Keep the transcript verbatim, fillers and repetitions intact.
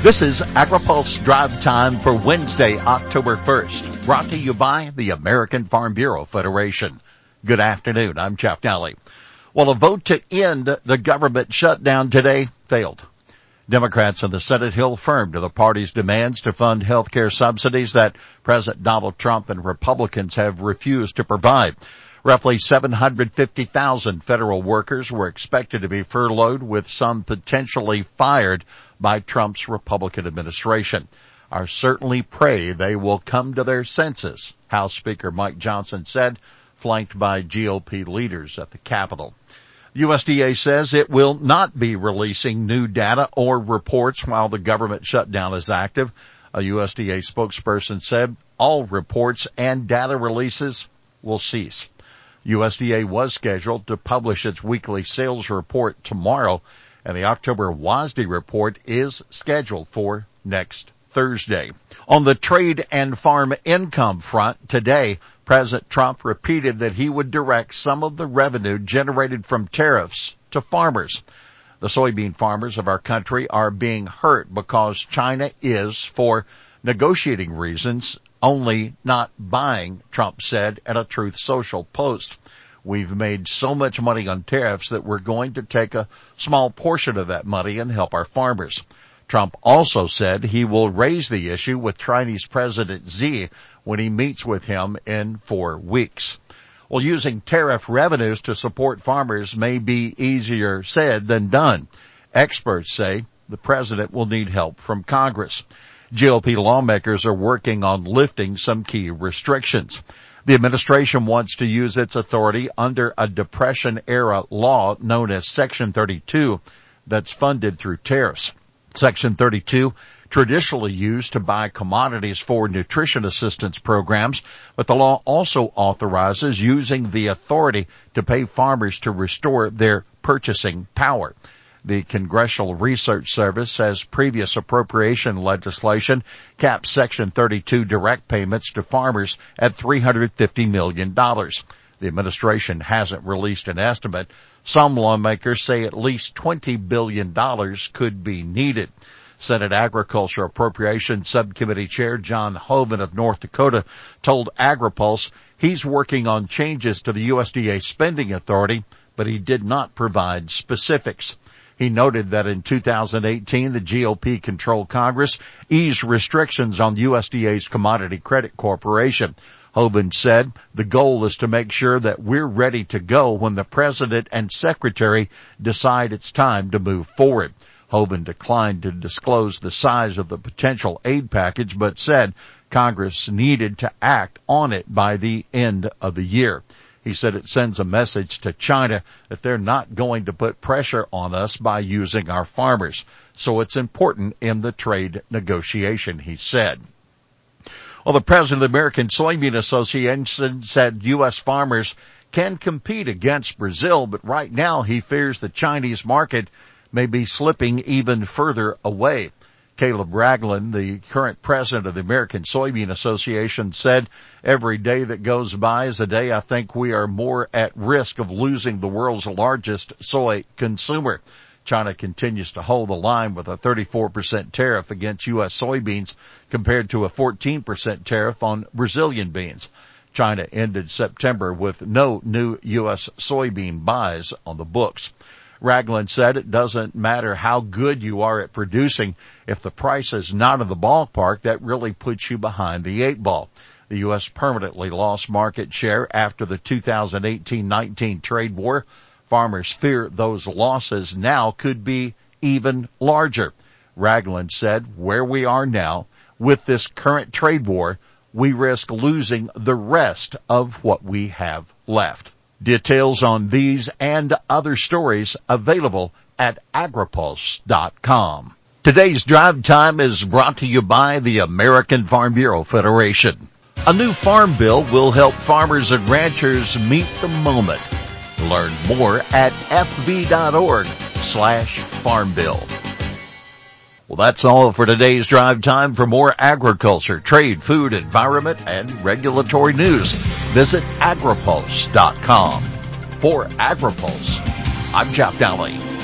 This is AgriPulse Drive Time for Wednesday, October first, brought to you by the American Farm Bureau Federation. Good afternoon. I'm Jeff Daly. Well, a vote to end the government shutdown today failed. Democrats in the Senate held firm to the party's demands to fund health care subsidies that President Donald Trump and Republicans have refused to provide. Roughly seven hundred fifty thousand federal workers were expected to be furloughed, with some potentially fired by Trump's Republican administration. I certainly pray they will come to their senses, House Speaker Mike Johnson said, flanked by G O P leaders at the Capitol. U S D A says it will not be releasing new data or reports while the government shutdown is active. A U S D A spokesperson said all reports and data releases will cease. U S D A was scheduled to publish its weekly sales report tomorrow, and the October WASDE report is scheduled for next Thursday. On the trade and farm income front today, President Trump repeated that he would direct some of the revenue generated from tariffs to farmers. The soybean farmers of our country are being hurt because China is, for negotiating reasons, only not buying, Trump said at a Truth Social post. We've made so much money on tariffs that we're going to take a small portion of that money and help our farmers. Trump also said he will raise the issue with Chinese President Xi when he meets with him in four weeks. Well, using tariff revenues to support farmers may be easier said than done. Experts say the president will need help from Congress. G O P lawmakers are working on lifting some key restrictions. The administration wants to use its authority under a Depression-era law known as Section thirty-two that's funded through tariffs. Section thirty-two, traditionally used to buy commodities for nutrition assistance programs, but the law also authorizes using the authority to pay farmers to restore their purchasing power. The Congressional Research Service says previous appropriation legislation capped Section thirty-two direct payments to farmers at three hundred fifty million dollars. The administration hasn't released an estimate. Some lawmakers say at least twenty billion dollars could be needed. Senate Agriculture Appropriations Subcommittee Chair John Hoeven of North Dakota told AgriPulse he's working on changes to the U S D A spending authority, but he did not provide specifics. He noted that in two thousand eighteen, the G O P-controlled Congress eased restrictions on U S D A's Commodity Credit Corporation. Hoeven said the goal is to make sure that we're ready to go when the president and secretary decide it's time to move forward. Hoeven declined to disclose the size of the potential aid package, but said Congress needed to act on it by the end of the year. He said it sends a message to China that they're not going to put pressure on us by using our farmers. So it's important in the trade negotiation, he said. Well, the president of the American Soybean Association said U S farmers can compete against Brazil, but right now he fears the Chinese market may be slipping even further away. Caleb Ragland, the current president of the American Soybean Association, said every day that goes by is a day I think we are more at risk of losing the world's largest soy consumer. China continues to hold the line with a thirty-four percent tariff against U S soybeans compared to a fourteen percent tariff on Brazilian beans. China ended September with no new U S soybean buys on the books. Ragland said it doesn't matter how good you are at producing. If the price is not in the ballpark, that really puts you behind the eight ball. The U S permanently lost market share after the two thousand eighteen nineteen trade war. Farmers fear those losses now could be even larger. Ragland said, where we are now, with this current trade war, we risk losing the rest of what we have left. Details on these and other stories available at agripulse dot com. Today's Drive Time is brought to you by the American Farm Bureau Federation. A new farm bill will help farmers and ranchers meet the moment. Learn more at fb.org slash farm bill. Well, that's all for today's Drive Time. For more agriculture, trade, food, environment, and regulatory news, visit agripulse dot com. For AgriPulse, I'm Jeff Daly.